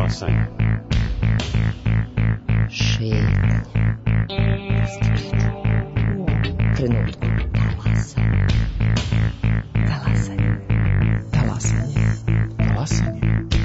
Talasanje. Šetnja. Trenutku. Talasanje. Talasanje. Talasanje.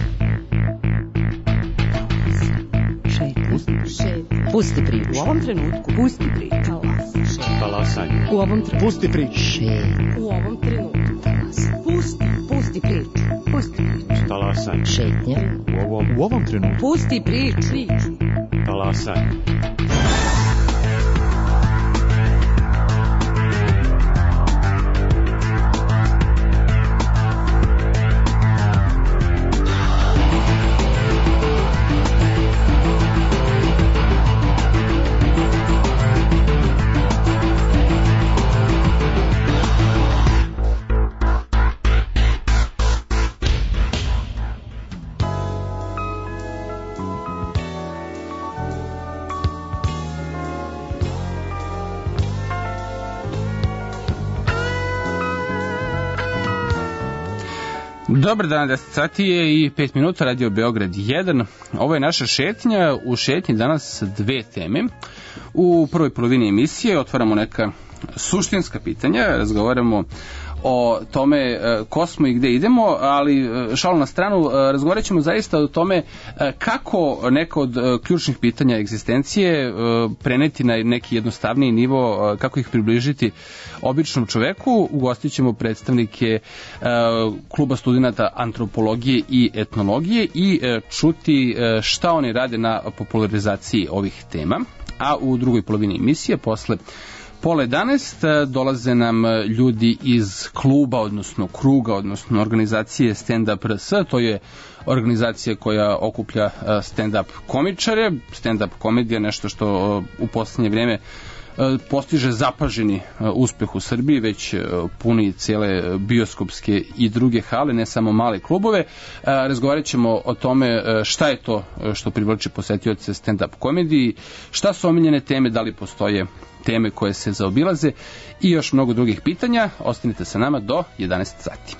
Šetnja. Pusti priču. U ovom trenutku. Pusti priču. Talasanje. U ovom trenutku. Pusti priču. Šetnja. U ovom trenutku. Talasanje. Pusti priču. Pusti priču. Talasanje. Šetnja. U ovom trenutku. Pusti priču. Talasanje. Dobar dan, 10 sati je i 5 minuta, Radio Beograd 1. Ovo je naša šetnja. U šetnji danas dve teme. U prvoj polovini emisije otvaramo neka suštinska pitanja, razgovaramo o tome ko smo i gde idemo, ali šalu na stranu, razgovarat ćemo zaista o tome kako neko od ključnih pitanja egzistencije preneti na neki jednostavniji nivo, kako ih približiti običnom čoveku. Ugostit ćemo predstavnike kluba studenata antropologije i etnologije i čuti šta oni rade na popularizaciji ovih tema. A u drugoj polovini emisije, posle pola 11, dolaze nam ljudi iz kluba, odnosno kruga, odnosno organizacije Stand Up RS. To je organizacija koja okuplja stand-up komičare. Stand-up komedija je nešto što u posljednje vrijeme postiže zapaženi uspeh u Srbiji, već puni cijele bioskopske i druge hale, ne samo male klubove. Razgovarat ćemo o tome šta je to što privlači posetioce stand-up komediji, šta su omiljene teme, da li postoje teme koje se zaobilaze i još mnogo drugih pitanja. Ostanite sa nama do 11 sati.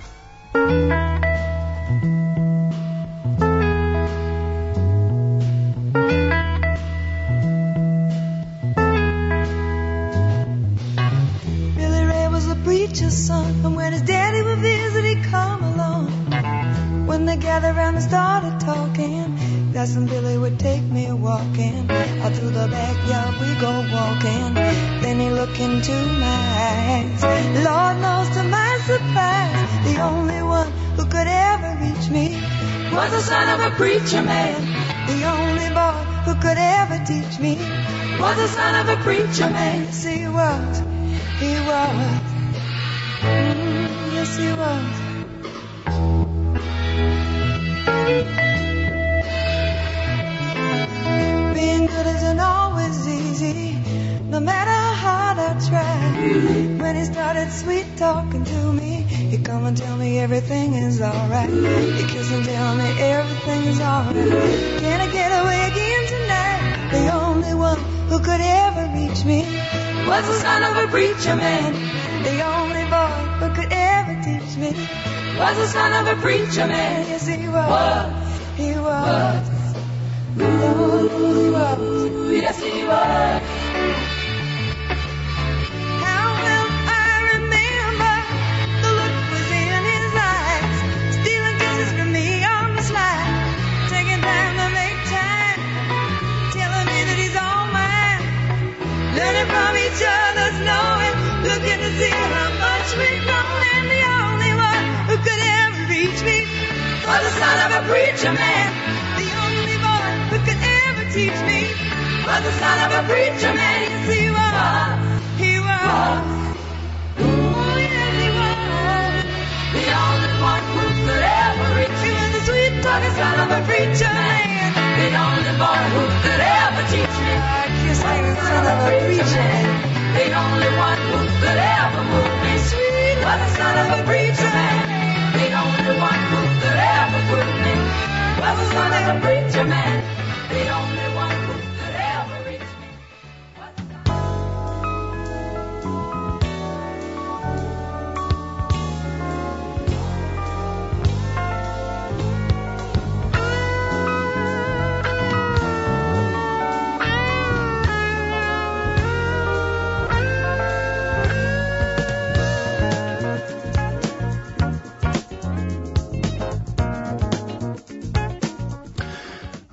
Preacher's son, and when his daddy would visit, he'd come along. When they gathered around and started talking, Cousin Billy would take me walking. Out through the backyard we go walking. Then he looked into my eyes. Lord knows to my surprise, the only one who could ever reach me was the son of a preacher man. The only boy who could ever teach me was the son of a preacher man. Yes, he was. He was. Yes, he was. Being good isn't always easy, no matter how hard I try. When he started sweet talking to me, he'd come and tell me everything is alright. He'd kiss and tell me everything is alright. Can I get away again tonight? The only one who could ever reach me was the son of a preacher man. The only boy who could ever teach me was the son of a preacher man. Yes, he was. He was. Ooh, he was. Yes, he was. How well I remember the look was in his eyes, stealing kisses from me on the slide, taking time to make time, telling me that he's all mine, learning from each other's knowing, looking to see how much we've grown, and the only one who could ever reach me was the son of a preacher man. The only boy who could ever teach me was the son of a preacher man. Yes, he was. He was. Oh, yes, he was. The only one who could ever reach me was the sweet talking son of a preacher man. The only boy who could ever teach me was the son of a preacher man. The only one who could ever move me sweet was the son of a preacher man. The only one who could ever put me was the son of a preacher man. The only one who could ever reach me was the son of a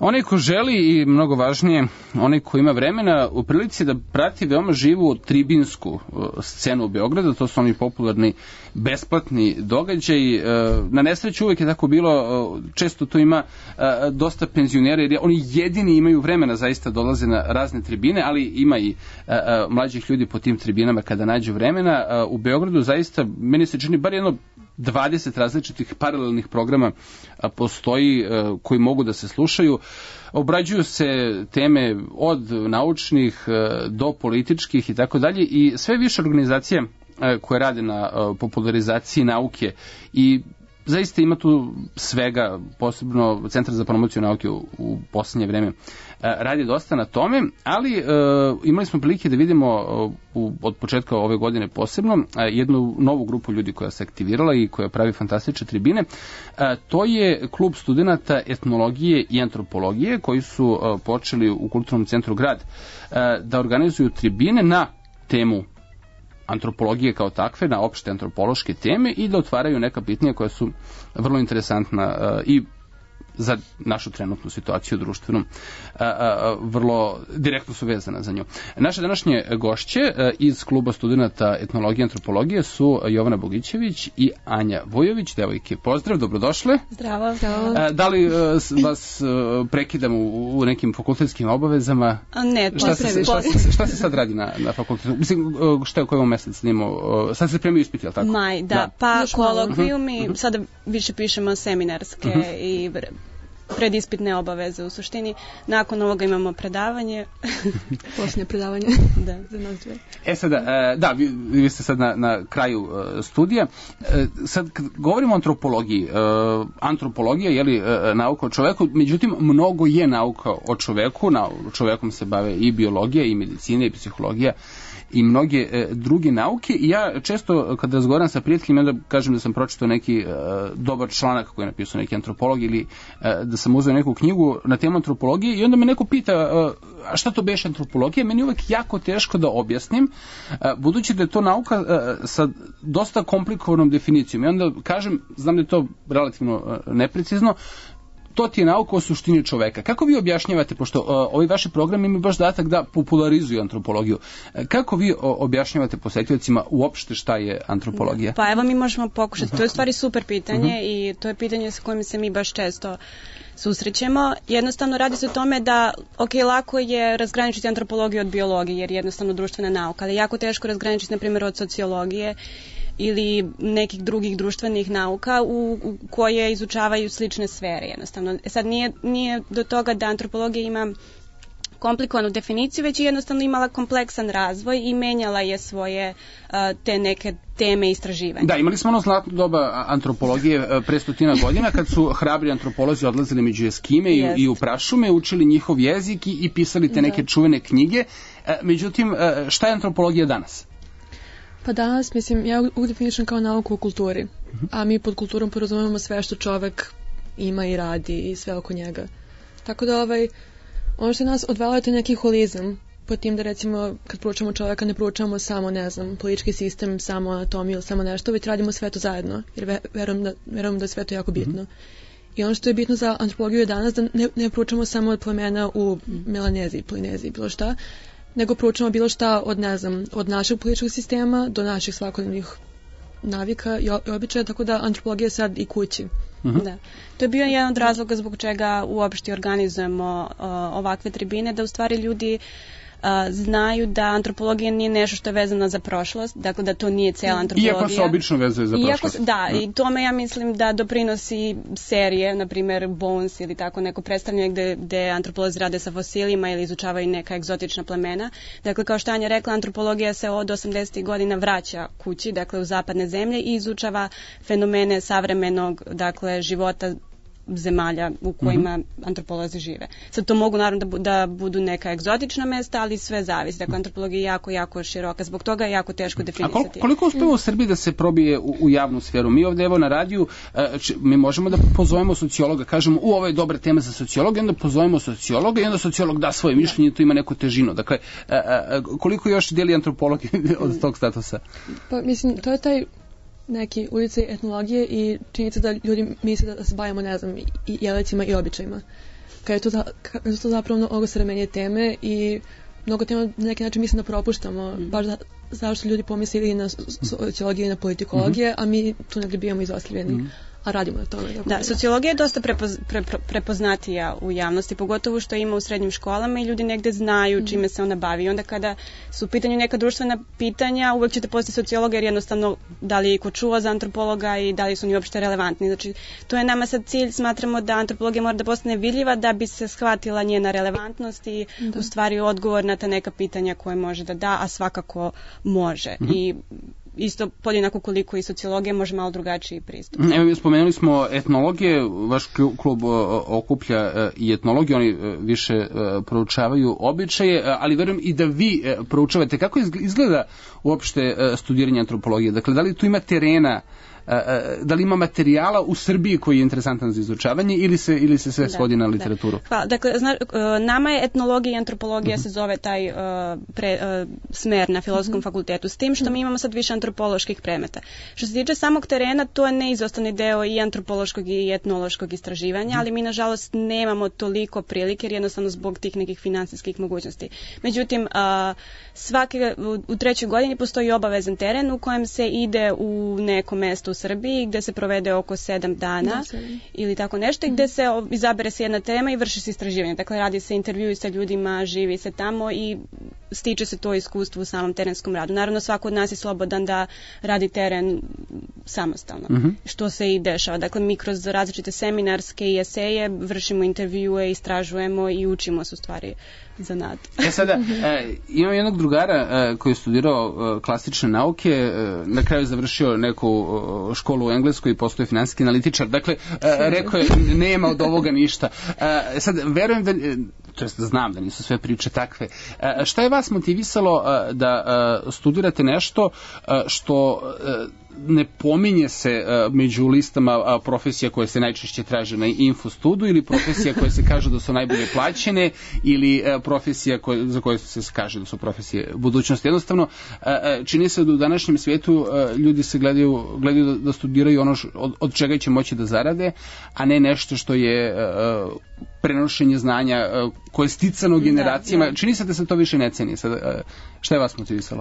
Onaj ko želi i mnogo važnije, onaj ko ima vremena u prilici da prati veoma živu tribinsku scenu u Beogradu, to su oni popularni besplatni događaji. Na nesreću uvek je tako bilo, često to ima dosta penzionera, jer oni jedini imaju vremena, zaista dolaze na razne tribine, ali ima i mlađih ljudi po tim tribinama kada nađu vremena. U Beogradu zaista, meni se čini, bar jedno 20 različitih paralelnih programa postoji koji mogu da se slušaju. Obrađuju se teme od naučnih do političkih i tako dalje, i sve više organizacija koje rade na popularizaciji nauke, i zaista ima tu svega, posebno Centar za promociju nauke u poslednje vreme radi dosta na tome, ali imali smo prilike da vidimo od početka ove godine posebno jednu novu grupu ljudi koja se aktivirala i koja pravi fantastične tribine. To je klub studenata etnologije i antropologije koji su počeli u Kulturnom centru Grad da organizuju tribine na temu antropologije kao takve, na opšte antropološke teme, i da otvaraju neka pitanja koja su vrlo interesantna i za našu trenutnu situaciju društvenu, vrlo direktno su vezana za nju. Naše današnje gošće iz kluba studenata etnologije i antropologije su Jovana Bogićević i Anja Vujović. Devojke, pozdrav, dobrodošle. Zdravo. Da li vas prekidam u nekim fakultetskim obavezama? Ne, to šta se sad radi na fakultetu? Mislim, šta je u kojom mesec snimao? Sad se spremaju ispiti, je li tako? Maj, da. Pa kolokvijumi, sada više pišemo seminarske i predispitne obaveze u suštini. Nakon ovoga imamo predavanje. Posljednje predavanje. Da. Za nas dve. Sada, da, vi ste sad na kraju studija. Sad, kad govorimo o antropologiji, antropologija je li nauka o čoveku, međutim, mnogo je nauka o čoveku, čovekom se bave i biologija, i medicina, i psihologija, i mnoge druge nauke, i ja često kad razgovaram sa prijateljima onda kažem da sam pročitao neki dobar članak koji je napisao neki antropolog, ili da sam uzeo neku knjigu na temu antropologije, i onda me neko pita a šta to beše antropologija. Meni je uvek jako teško da objasnim, budući da je to nauka sa dosta komplikovanom definicijom, i onda kažem, znam da je to relativno neprecizno, to ti je nauka o suštini čoveka. Kako vi objašnjavate, pošto ovi vaši programi imaju baš zadatak da popularizuju antropologiju, kako vi objašnjavate posetiocima uopšte šta je antropologija? Pa evo, mi možemo pokušati. To je u stvari super pitanje i to je pitanje sa kojim se mi baš često susrećemo. Jednostavno radi se o tome da, lako je razgraničiti antropologiju od biologije, jer je jednostavno društvena nauka, ali jako teško razgraničiti, na primjer, od sociologije ili nekih drugih društvenih nauka u koje izučavaju slične sfere, jednostavno. Sad nije do toga da antropologija ima komplikovanu definiciju, već je jednostavno imala kompleksan razvoj i menjala je svoje te neke teme istraživanja. Da, imali smo ono zlatno doba antropologije pre 100 godina, kad su hrabri antropolozi odlazili među Eskime i u prašume, učili njihov jezik i pisali te neke čuvene knjige. Međutim, šta je antropologija danas? Pa danas, mislim, ja uvijek definišem kao nauku o kulturi, a mi pod kulturom porazumemo sve što čovek ima i radi i sve oko njega. Tako da ono što nas odvelo je to neki holizam, po tim da recimo kad proučamo čoveka ne proučamo samo, ne znam, politički sistem, samo anatomiju ili samo nešto, već radimo sve to zajedno, jer verujem da je sve to jako bitno. I ono što je bitno za antropologiju je danas da ne proučamo samo od plemena u Melaneziji, Polineziji, bilo šta, nego proučamo bilo šta od, ne znam, od našeg političkog sistema do naših svakodnevnih navika i običaja, tako da antropologija je sad i kući. Da. To je bio jedan od razloga zbog čega uopšte organizujemo ovakve tribine, da u stvari ljudi znaju da antropologija nije nešto što je vezano za prošlost, dakle da to nije cela antropologija. Iako se obično vezuje za prošlost. Da, i tome ja mislim da doprinosi serije, na primjer Bones ili tako neko predstavljanje gde antropolozi rade sa fosilima ili izučavaju neka egzotična plemena. Dakle, kao što Anja rekla, antropologija se od 80. godina vraća kući, dakle u zapadne zemlje, i izučava fenomene savremenog, dakle, života zemalja u kojima antropolozi žive. Sad to mogu naravno da budu neka egzotična mesta, ali sve zavisi. Dakle, antropologija je jako, jako široka. Zbog toga je jako teško definisati. A koliko uspeva u Srbiji da se probije u javnu sferu? Mi ovdje evo na radiju, mi možemo da pozovemo sociologa, kažemo ovo je dobra tema za sociologa, i onda pozovemo sociologa i onda sociolog da svoje mišljenje, to ima neku težinu. Dakle, koliko još deli antropologije od tog statusa? Pa mislim, to je taj neki ulici etnologije i činjenica da ljudi misle da se bavimo, ne znam, i jelecima i običajima. kad su to zapravo mnogo savremenije teme i mnogo tema na neki način mislim da propuštamo, baš zašto ljudi pomisle ili na sociologiju ili na politikologije, a mi tu negdje bivamo izostavljeni. A radimo na tome. Da, sociologija je dosta prepoznatija u javnosti, pogotovo što ima u srednjim školama i ljudi negde znaju čime se ona bavi. I onda kada su u pitanju neka društvena pitanja, uvek ćete postati sociologa jer jednostavno da li je iko čuo za antropologa i da li su oni uopšte relevantni. Znači, to je nama sad cilj, smatramo da antropologija mora da postane vidljiva da bi se shvatila njena relevantnost i u stvari odgovor na ta neka pitanja koje može da da, a svakako može. I isto podjednako koliko i sociologija može malo drugačiji pristup. Evo, spomenuli smo etnologije, vaš klub okuplja i etnologiju, oni više proučavaju običaje, ali verujem i da vi proučavate. Kako izgleda uopšte studiranje antropologije? Dakle, da li tu ima terena, da li ima materijala u Srbiji koji je interesantan za izučavanje ili se sve svodi na literaturu? Hvala. Dakle, nama je etnologija i antropologija se zove taj smer na Filozofskom fakultetu, s tim što mi imamo sad više antropoloških predmeta. Što se tiče samog terena, to je neizostavni deo i antropološkog i etnološkog istraživanja, ali mi nažalost nemamo toliko prilike jer jednostavno zbog tih nekih finansijskih mogućnosti. Međutim, u 3. godini postoji obavezan teren u kojem se ide u neko mesto u Srbiji gde se provede oko 7 dana ili tako nešto i gde se izabere se jedna tema i vrši se istraživanje. Dakle, radi se intervju sa ljudima, živi se tamo i stiče se to iskustvo u samom terenskom radu. Naravno, svako od nas je slobodan da radi teren samostalno, što se i dešava. Dakle, mi kroz različite seminarske i eseje vršimo intervjue, istražujemo i učimo se u stvari zanat. Sada, imam jednog drugara koji je studirao klasične nauke, na kraju završio neku školu u Engleskoj i postao je finansijski analitičar. Dakle, rekao je, nema od ovoga ništa. Sad, verujem da, to jest znam da nisu sve priče takve. Šta je vas motivisalo da studirate nešto što ne pominje se među listama profesija koje se najčešće traže na Infostudu ili profesija koje se kažu da su najbolje plaćene ili profesija za koje se kaže da su profesije budućnosti. Jednostavno, čini se da u današnjem svijetu ljudi se gledaju da studiraju ono od čega će moći da zarade, a ne nešto što je prenošenje znanja koje je sticano generacijama. Da. Čini se da se to više ne ceni. Šta je vas motivisalo?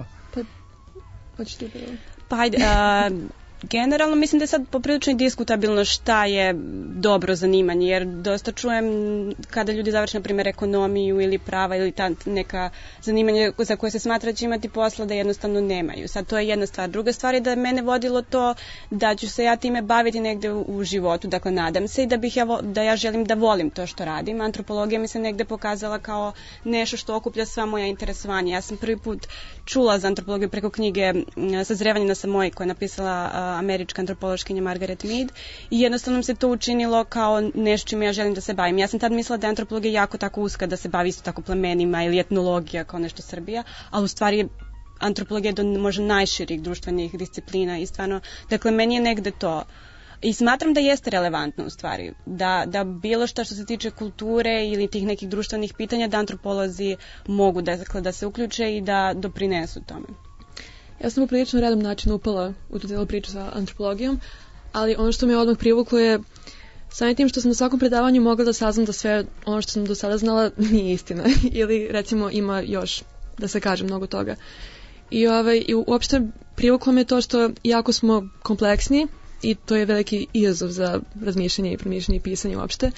Pa hajde, generalno mislim da je sad poprilično diskutabilno šta je dobro zanimanje, jer dosta čujem kada ljudi završe, na primjer, ekonomiju ili prava ili ta neka zanimanja za koje se smatra da će imati posla da jednostavno nemaju. Sad to je jedna stvar. Druga stvar je da mene vodilo to da ću se ja time baviti negde u životu, dakle nadam se i da ja želim da volim to što radim. Antropologija mi se negde pokazala kao nešto što okuplja sva moja interesovanja. Ja sam prvi put čula za antropologiju preko knjige Sazrevanje na Samoji koja je napisala američka antropološkinja Margaret Mead i jednostavno mi se to učinilo kao nešto čime ja želim da se bavim. Ja sam tad mislila da je antropologija jako tako uska, da se bavi isto tako plemenima ili etnologija kao nešto Srbija, ali u stvari je antropologija do možda najširih društvenih disciplina i stvarno, dakle meni je negde to. I smatram da jeste relevantno u stvari, da bilo što se tiče kulture ili tih nekih društvenih pitanja da antropolozi mogu da se uključe i da doprinesu tome. Ja sam u prilično redom način upala u tu cijelu priču sa antropologijom, ali ono što me odmah privuklo je samim tim što sam na svakom predavanju mogla da saznam da sve ono što sam do sada znala nije istina ili recimo ima još da se kaže mnogo toga. I uopšte privuklo me to što jako smo kompleksni i to je veliki izazov za razmišljanje i promišljanje i pisanje uopšte,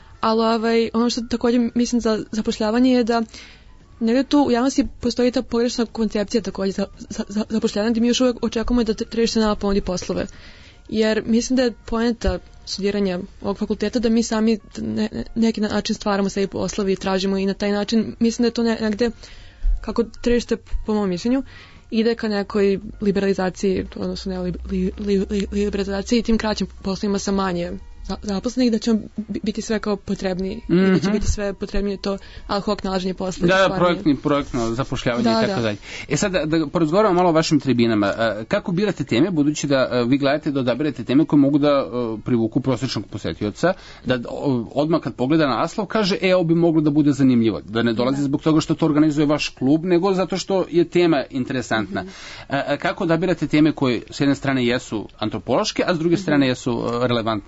ali ono što također mislim za zapošljavanje je da negdje tu u javnosti postoji ta pogrešna koncepcija također za zapošljavanje gdje mi još uvijek očekujemo da tržište nama ponudi poslove. Jer mislim da je poenta studiranja ovog fakulteta da mi sami neki način stvaramo sebi poslovi i tražimo i na taj način mislim da je to negdje kako tržište po mom mišljenju ide ka nekoj liberalizaciji, odnosno liberalizaciji i tim kraćim poslovima sa manje zaposlenih, da će biti sve kao potrebniji i da će biti sve potrebnije to ad hoc nalaženje posla. Da, projektno zapošljavanje i tako dalje. Sad da porazgovaramo malo o vašim tribinama. Kako birate teme, budući da vi gledate da odabirate teme koje mogu da privuku prosječnog posetioca, da odmah kad pogleda naslov kaže ovo bi moglo da bude zanimljivo, da ne dolazi zbog toga što to organizuje vaš klub, nego zato što je tema interesantna. Kako odabirate teme koje s jedne strane jesu antropološke, a s druge strane jesu relevantne za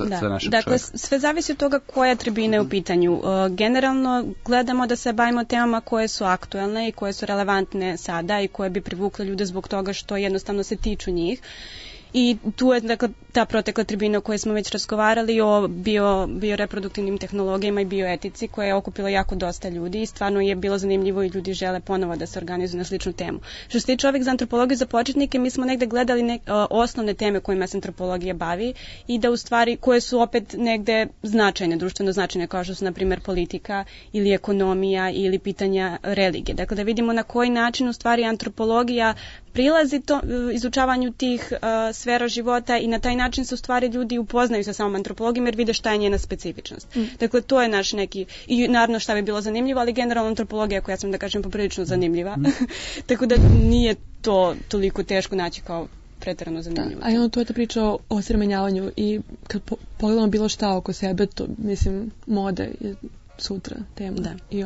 za našeg dakle, čovjeka? sve zavisi od toga koja tribina je u pitanju. Generalno gledamo da se bavimo temama koje su aktuelne i koje su relevantne sada i koje bi privukle ljude zbog toga što jednostavno se tiču njih. I tu je, dakle, ta protekla tribina o kojoj smo već razgovarali o bioreproduktivnim tehnologijama i bioetici koja je okupila jako dosta ljudi i stvarno je bilo zanimljivo i ljudi žele ponovo da se organizuju na sličnu temu. Što se tiče ovih za antropologiju za početnike, mi smo negde gledali osnovne teme kojima se antropologija bavi i da u stvari koje su opet negde značajne, društveno značajne, kao što su na primjer politika ili ekonomija ili pitanja religije. Dakle, da vidimo na koji način u stvari antropologija prilazi izučavanju tih sfera života i na taj način se u stvari ljudi upoznaju sa samom antropologijom jer vide šta je njena specifičnost. Dakle, to je naš neki, i naravno šta bi bilo zanimljivo, ali generalno antropologija koja sam da kažem poprilično zanimljiva. Tako da nije to toliko teško naći kao preterano zanimljivo. A ono to je ta priča o osremenjavanju i kad pogledamo bilo šta oko sebe, to mislim mode je sutra tema. Da. I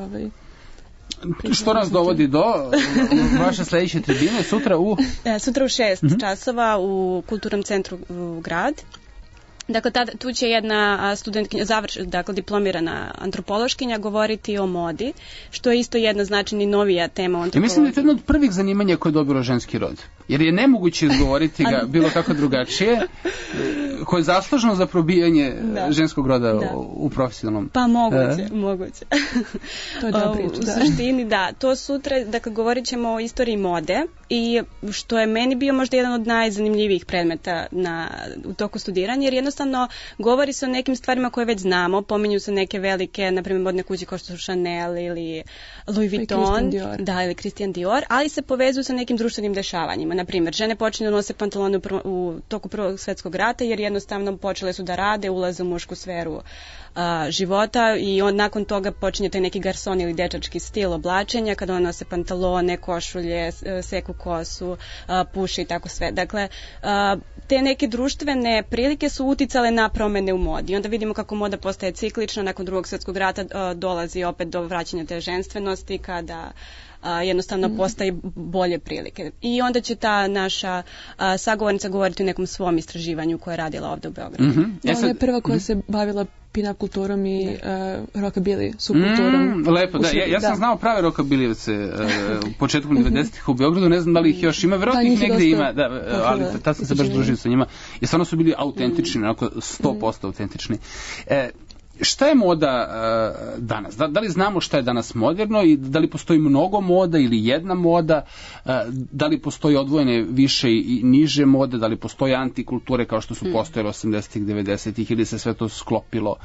Što nas dovodi do vaše sledeće tribine sutra u... Sutra u 6 časova u Kulturnom centru u grad. Dakle, tu će jedna studentkinja, dakle diplomirana antropološkinja, govoriti o modi, što je isto jedna značajna novija tema o antropologiji. Ja mislim da je to jedno od prvih zanimanja koje je dobilo ženski rod. Jer je nemoguće izgovoriti ga bilo kako drugačije, koje je zaslužno za probijanje ženskog roda u profesionalnom... Pa moguće. To je dobra priča. U suštini, to sutra, dakle, govorit ćemo o istoriji mode i što je meni bio možda jedan od najzanimljivijih predmeta u toku studiranja, jer jednostavno govori se o nekim stvarima koje već znamo, pominju se neke velike, na primjer modne kuće kao što su Chanel ili Louis Vuitton, ili Christian Dior, ali se povezuju sa nekim društvenim dešavanjima. Na primjer, žene počinju da nose pantalone u toku Prvog svjetskog rata jer jednostavno počele su da rade, ulaze u mušku sferu života i nakon toga počinje taj neki garson ili dečački stil oblačenja kada one nose pantalone, košulje, seku kosu, puše i tako sve. Dakle, te neke društvene prilike su uticale na promene u modi. Onda vidimo kako moda postaje ciklična, nakon Drugog svjetskog rata dolazi opet do vraćanja te ženstvenosti kada jednostavno postaje bolje prilike. I onda će ta naša sagovornica govoriti o nekom svom istraživanju koje je radila ovde u Beogradu. Ona je prva koja se bavila pin-up kulturom i rockabilly subkulturom. Lepo, da. Ja sam znao prave rockabilijevce početkom 90-ih u Beogradu, ne znam da li ih još ima, verovatno ih negde ima, ali tad sam se baš družio sa njima. Jer stvarno su bili autentični, onako 100% autentični. Šta je moda danas? Da li znamo šta je danas moderno i da li postoji mnogo moda ili jedna moda? Da li postoji odvojene više i niže mode? Da li postoji antikulture kao što su postojele 80-ih, 90-ih ili se sve to sklopilo?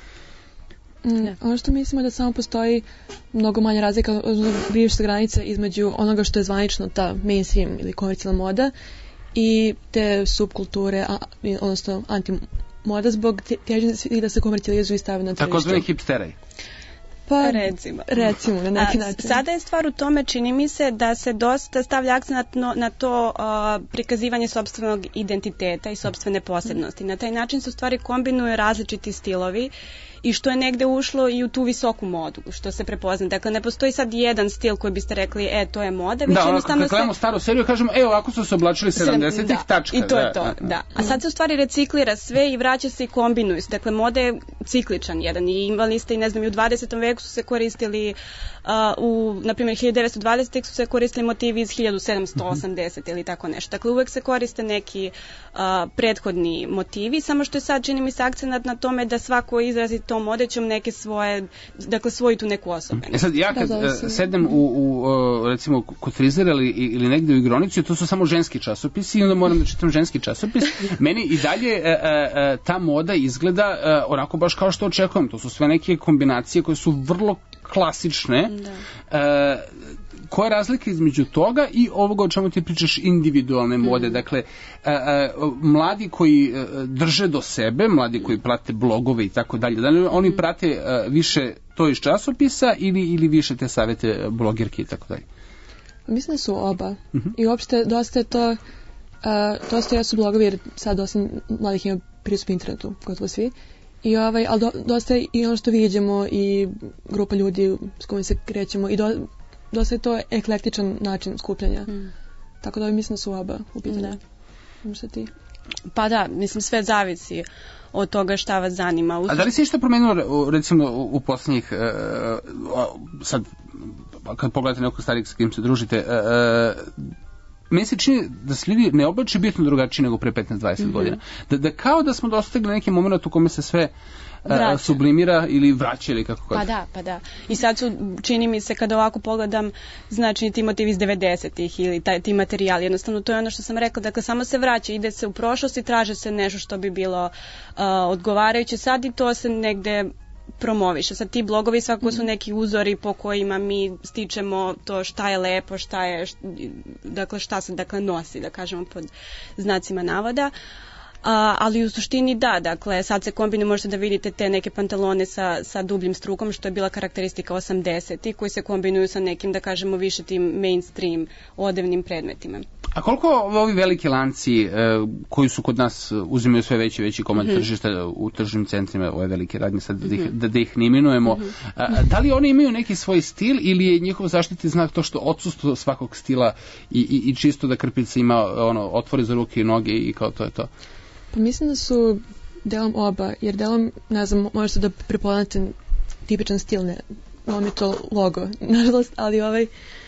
Ono što mislimo je da samo postoji mnogo manja razlika, bliže se granica između onoga što je zvanično ta mainstream ili komercijalna moda i te subkulture, odnosno antimoda zbog težnje da se komercijalizuju i stavaju na tržište. Takozvani hipsteraj. Pa recimo na neki način. Sada je stvar u tome, čini mi se, da se dosta stavlja akcent na to prikazivanje sopstvenog identiteta i sopstvene posebnosti. Na taj način se u stvari kombinuju različiti stilovi i što je negde ušlo i u tu visoku modu, što se prepozna. Dakle, ne postoji sad jedan stil koji biste rekli, to je moda, već jednostavno kad gledamo staru seriju, kažemo, ovako su se oblačili 70-ih, tačka. I to je to, da. A sad se u stvari reciklira sve i vraća se i kombinuju se. Dakle, moda je cikličan jedan i imali ste i ne znam, i u 20. veku su se koristili na primjer 1920. su se koristili motivi iz 1780 ili tako nešto. Dakle, uvek se koriste neki prethodni motivi, samo što je sad, čini mi se, akcenat na tome da svako izrazi tom odećom neke svoje, dakle, svoju tu neku osobu. Sad, ja kad sedem recimo, kod frizera ili negde u igronici, to su samo ženski časopisi i onda moram da čitam ženski časopis. Meni i dalje ta moda izgleda onako baš kao što očekujem. To su sve neke kombinacije koje su vrlo klasične. Koja je razlika između toga i ovoga o čemu ti pričaš, individualne mode? Dakle, mladi koji drže do sebe, mladi koji prate blogove i tako dalje, da li oni prate više to iz časopisa ili više te savete blogirke i tako dalje? Mislim da su oba. I uopšte dosta je to, dosta jesu blogovi jer sad dosta mladih ima pristup internetu, gotovo svi. Ali dosta je i ono što vidimo i grupa ljudi s kojim se krećemo i dosta je to eklektičan način skupljanja. Tako da mislim da su oba u pitanju. Možda ti? Pa da, mislim sve zavisi od toga šta vas zanima. A da li se išta promenilo recimo u posljednjih sad kad pogledate nekog starijeg sa kim se družite, meni se čini da se ljudi ne oblače bitno drugačije nego pre 15-20 godina. Da kao da smo dostigli neki moment u kome se sve sublimira ili vraća ili kako god. Pa da. I sad su, čini mi se, kada ovako pogledam, znači ti motivi iz 90-ih ili ti materijali, jednostavno to je ono što sam rekla, dakle samo se vraća, ide se u prošlost i traže se nešto što bi bilo odgovarajuće sad i to se negde promoviše. Sad ti blogovi svakako su neki uzori po kojima mi stičemo to šta je lepo, šta se nosi, da kažemo pod znacima navoda. Ali u suštini da, dakle sad se kombinuje, možete da vidite te neke pantalone sa dubljim strukom, što je bila karakteristika 80-ih, koji se kombinuju sa nekim, da kažemo, više tim mainstream odevnim predmetima. A koliko ovi veliki lanci koji su kod nas uzimaju sve veći i veći komad tržišta u tržnim centrima, ove velike radnje, sad da ih ne imenujemo, da li oni imaju neki svoj stil ili je njihov zaštitni znak to što odsustvo svakog stila i čisto da krpica ima otvore za ruke i noge i kao to je to? Pa mislim da su delom oba, jer delom, ne znam, možete da prepoznate tipičan stil, ovo mi je to logo, nažalost, ali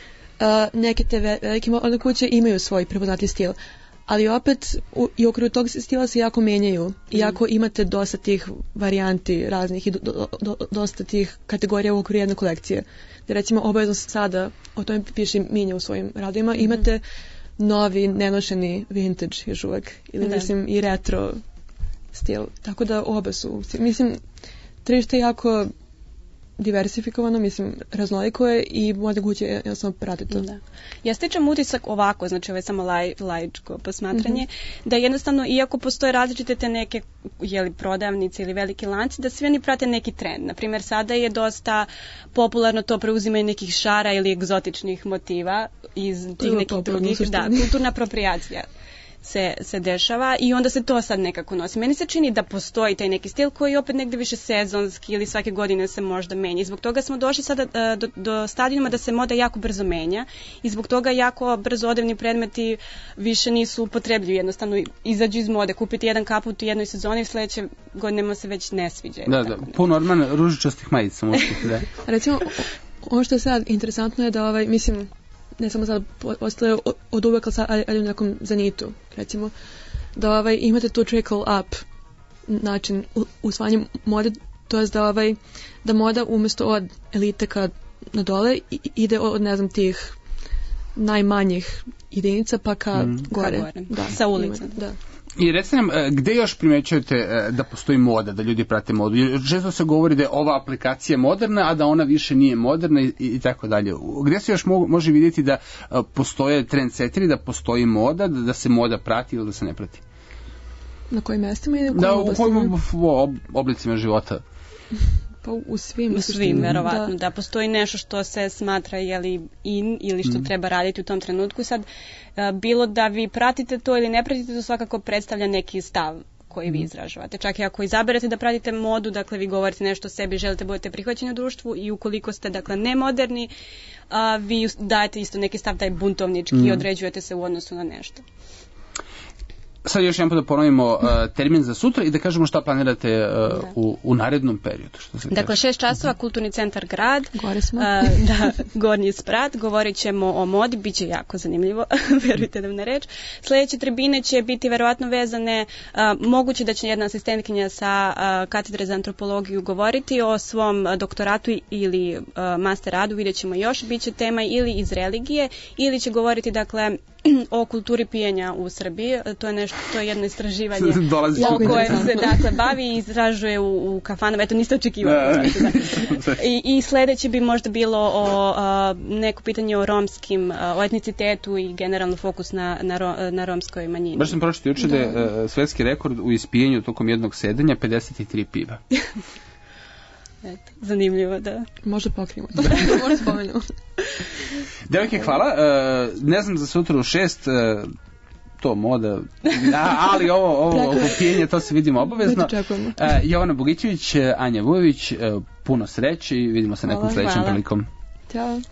neke te velike modne kuće imaju svoj prepoznatljiv stil, ali opet i okviru tog stila se jako menjaju, iako imate dosta tih varijanti raznih i dosta tih kategorija u okviru jedne kolekcije. Da recimo obavezno sada, o tome piše Minja u svojim radovima, imate novi, nenošeni vintage još uvek. Ili mislim i retro stil. Tako da oba su. Mislim, tržište je jako diversifikovano, mislim, raznoliko je i modne kuće jednostavno prate to. Da. Ja stičem utisak ovako, znači ovo je samo laičko posmatranje, da jednostavno, iako postoje različite te neke prodavnice ili veliki lanci, da svi oni prate neki trend. Naprimjer, sada je dosta popularno to preuzimanje nekih šara ili egzotičnih motiva iz tih nekih drugih. Da, kulturna aproprijacija se dešava i onda se to sad nekako nosi. Meni se čini da postoji taj neki stil koji je opet negde više sezonski ili svake godine se možda menja. I zbog toga smo došli sada do stadijuma da se moda jako brzo menja i zbog toga jako brzo odevni predmeti više nisu upotrebljivi. Jednostavno izađu iz mode, kupiti jedan kaput u jednoj sezoni i sledeće godinama se već ne sviđa. Da, puno ružičastih majica možete da. Recimo, ono što je sad interesantno je da mislim, ne samo sad ostale od uvek, ali u nekom zanitu, recimo, da imate tu trickle up način usvajanja mode, to je da moda umjesto od elite na dole ide od, ne znam, tih najmanjih jedinica pa ka gore. Da, sa ulica. Da. I recite nam, gde još primećujete da postoji moda, da ljudi prate modu? Često se govori da je ova aplikacija moderna, a da ona više nije moderna i tako dalje. Gde se još može vidjeti da postoje trendseteri, da postoji moda, da se moda prati ili da se ne prati? Na kojim mjestima ili u kojim oblicima života? Pa u svim. U svim, verovatno. Da postoji nešto što se smatra in ili što treba raditi u tom trenutku. Sad, bilo da vi pratite to ili ne pratite, to svakako predstavlja neki stav koji vi izražavate. Čak i ako izaberete da pratite modu, dakle vi govorite nešto o sebi, želite budete prihvaćeni u društvu i ukoliko ste, dakle, nemoderni, vi dajete isto neki stav taj buntovnički i određujete se u odnosu na nešto. Sad još jedan da ponovimo termin za sutra i da kažemo šta planirate u narednom periodu. Dakle, 6 časova, Kulturni centar Grad. Gore smo. Gornji sprat. Govorit ćemo o modi, bit će jako zanimljivo, verujte nam na reč. Sljedeće tribine će biti verovatno vezane, moguće da će jedna asistentkinja sa katedre za antropologiju govoriti o svom doktoratu ili master radu, vidjet ćemo još, bit će tema ili iz religije, ili će govoriti, dakle, o kulturi pijenja u Srbiji. To je jedno istraživanje o kojem se, dakle, bavi i izražuje u kafanama. Eto, niste očekivali. I sljedeće bi možda bilo neko pitanje o romskim, o etnicitetu i generalno fokus na romskoj manjini. Baš sam pročitao juče da je svetski rekord u ispijenju tokom jednog sedenja 53 piva. Eto, zanimljivo, da. Možda pokrijemo to. Možda spomenemo. Devojke, hvala. Ne znam za sutra u 6, to moda, ali ovo pijenje, to se vidimo obavezno. Jovana Bogićević, Anja Vujović, puno sreće i vidimo se nekom sljedećem prilikom. Ćao.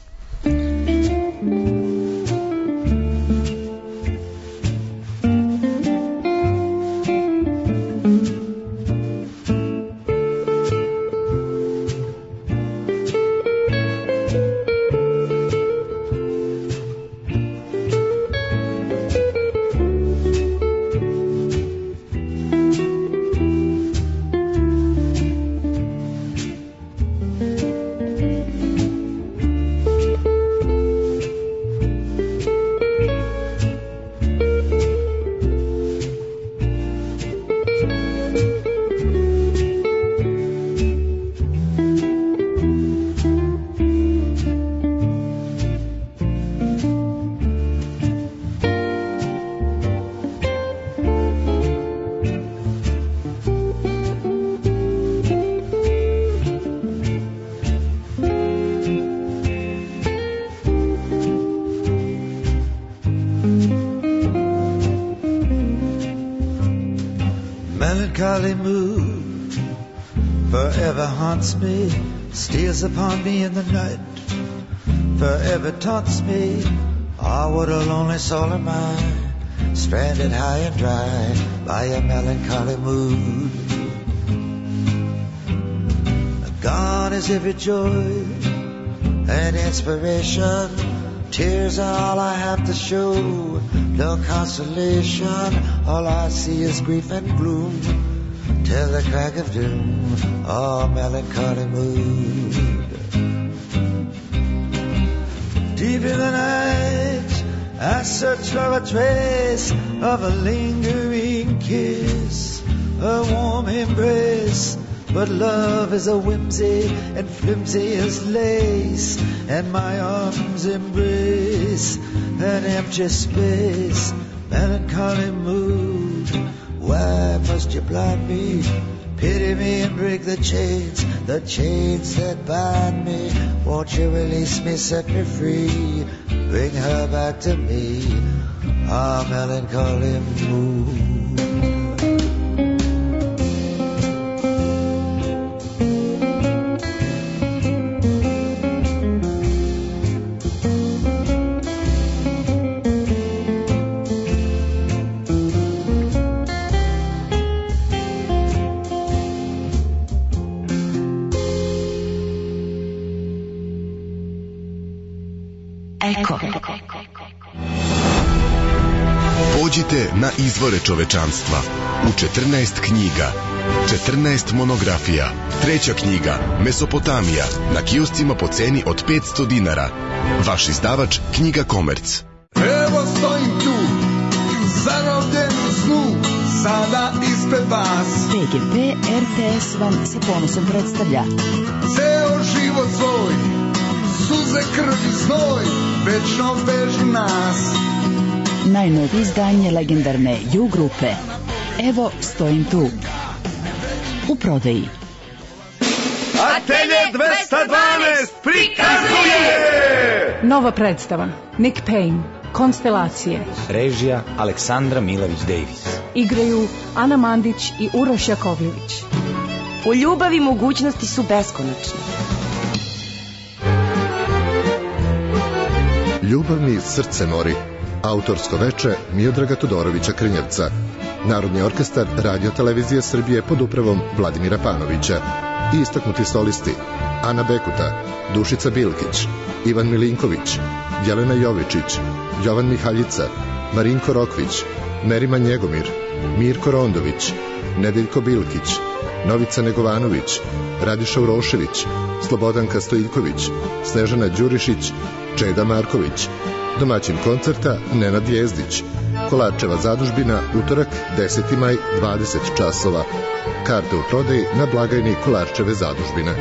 Melancholy mood forever haunts me, steals upon me in the night, forever taunts me. Ah, what a lonely soul am I, stranded high and dry by a melancholy mood. Gone is every joy and inspiration, tears are all I have to show, no consolation, all I see is grief and gloom, till the crack of doom, oh melancholy mood. Deep in the night, I search for a trace of a lingering kiss, a warm embrace, but love is a whimsy and flimsy as lace, and my arms embrace an empty space, melancholy mood. Why must you blind me? Pity me and break the chains that bind me. Won't you release me, set me free, bring her back to me, ah, melancholy mood. Pođite na izvore čovečanstva u 14 knjiga, 14 monografija. 3. knjiga Mesopotamija na kioscima po ceni od 500 dinara. Vaš izdavač Knjiga Komerc. Evo stojim tu, zarobljen u snu, sada ispred vas. PGP RTS vam sa ponosom predstavlja Ceo život svoj, suze, krv i znoj, večno vežu nas. najnovije izdanje legendarne U grupe. Evo stojim tu. U prodaji. Atelje 212 prikazuje! Nova predstava. Nick Payne. Konstelacije. Režija Aleksandra Milović-Davis. Igraju Ana Mandić i Uroš Jakovljević. U ljubavi mogućnosti su beskonačne. Ljubav mi srce mori. Autorsko veče Miodraga Todorovića Krnjevca. Narodni orkestar Radio Televizije Srbije pod upravom Vladimira Panovića. I istaknuti solisti Ana Bekuta, Dušica Bilkić, Ivan Milinković, Jelena Jovičić, Jovan Mihaljica, Marinko Rokvić, Merima Njegomir, Mirko Rondović, Nedeljko Bilkić, Novica Negovanović, Radiša Urošević, Slobodanka Stojiljković, Snežana Đurišić, Čeda Marković. Domaćin koncerta Nenad Jezdić. Kolarčeva zadužbina, utorak 10. maj 20 časova. Karte u prodaji na blagajni Kolarčeve zadužbine.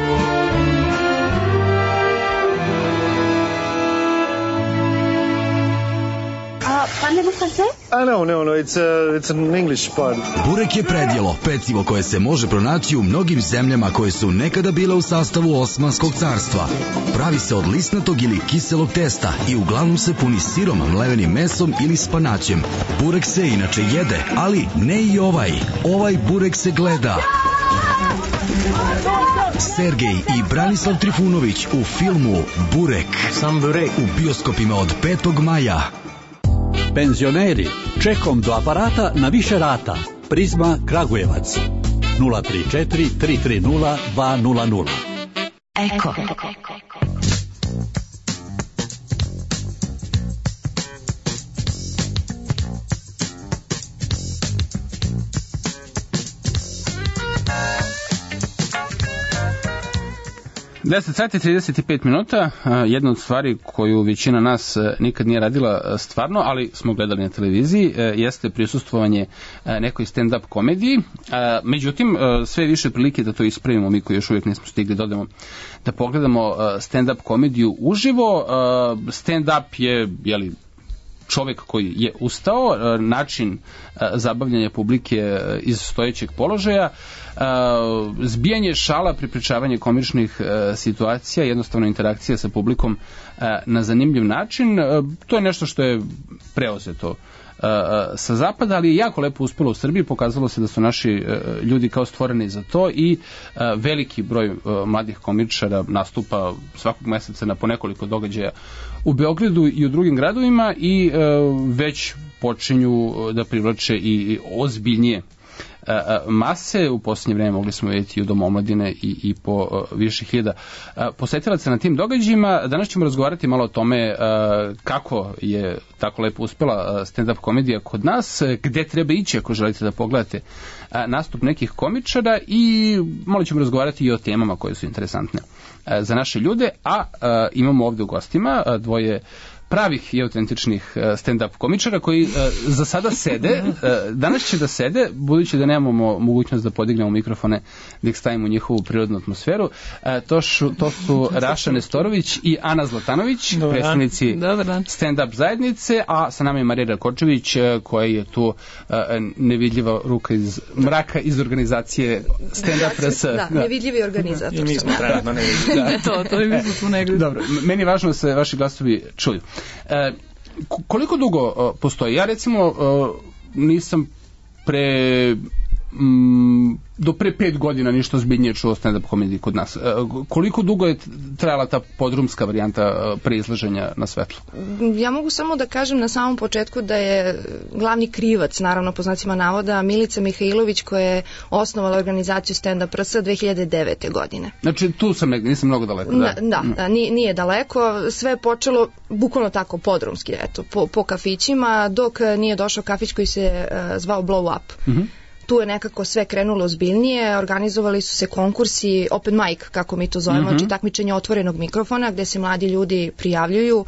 No, it's an English party. Burek je predjelo, pecivo koje se može pronaći u mnogim zemljama koje su nekada bile u sastavu Osmanskog carstva. Pravi se od lisnatog ili kiselog testa i uglavnom se puni sirom, mlevenim mesom ili spanaćem. Burek se inače jede, ali ne i ovaj. Ovaj burek se gleda. Sergej i Branislav Trifunović u filmu Burek. Sam burek. U bioskopima od 5. maja. Penzioneri, čekom do aparata na više rata. Prizma Kragujevac 034 330 200. Eko. Sati 35 minuta, jedna od stvari koju većina nas nikad nije radila stvarno, ali smo gledali na televiziji, jeste prisustvovanje nekoj stand-up komediji. Međutim, sve više prilike da to ispravimo, mi koji još uvijek nismo stigli da odemo da pogledamo stand-up komediju uživo. Stand-up je, čovjek koji je ustao, način zabavljanja publike iz stojećeg položaja, zbijanje šala, pripričavanje komičnih situacija, jednostavno interakcija sa publikom na zanimljiv način. To je nešto što je preozeto sa zapada, ali je jako lepo uspelo u Srbiji, pokazalo se da su naši ljudi kao stvoreni za to i veliki broj mladih komičara nastupa svakog meseca na po nekoliko događaja u Beogradu i u drugim gradovima i već počinju da privlače i ozbiljnije mase. U posljednje vreme mogli smo vidjeti i u Domu omladine i po više hiljada posetilaca na tim događajima. Danas ćemo razgovarati malo o tome kako je tako lepo uspela stand-up komedija kod nas, gde treba ići ako želite da pogledate nastup nekih komičara i malo ćemo razgovarati i o temama koje su interesantne za naše ljude, a imamo ovde u gostima dvoje pravih i autentičnih stand-up komičara koji za sada sede, danas će da sede, budući da nemamo mogućnost da podignemo mikrofone da ih stavimo u njihovu prirodnu atmosferu. To su Raša Nestorović i Ana Zlatanović, predstavnici stand-up zajednice, a sa nama je Marija Rakočević koja je tu nevidljiva ruka iz mraka iz organizacije stand-up RS. Da, nevidljivi organizator. I mi smo trenutno nevidljivi. To i mi smo tu negdje. Dobro, meni je važno da se vaši glasovi čuju. Koliko dugo postoji? Ja recimo nisam do pre 5 godina ništa ozbiljnije čuo stand-up komediji kod nas. Koliko dugo je trajala ta podrumska varijanta preizlaženja na svetlo? Ja mogu samo da kažem na samom početku da je glavni krivac, naravno po znacima navoda, Milica Mihajlović koja je osnovala organizaciju Stand-up RS 2009. godine. Znači tu sam negdje, nisam mnogo daleko. Da, nije daleko. Sve je počelo bukvalno tako podrumski, eto, po kafićima, dok nije došao kafić koji se zvao Blow Up. Tu je nekako sve krenulo ozbiljnije, organizovali su se konkursi, open mic, kako mi to zovemo, znači takmičenje otvorenog mikrofona, gde se mladi ljudi prijavljuju,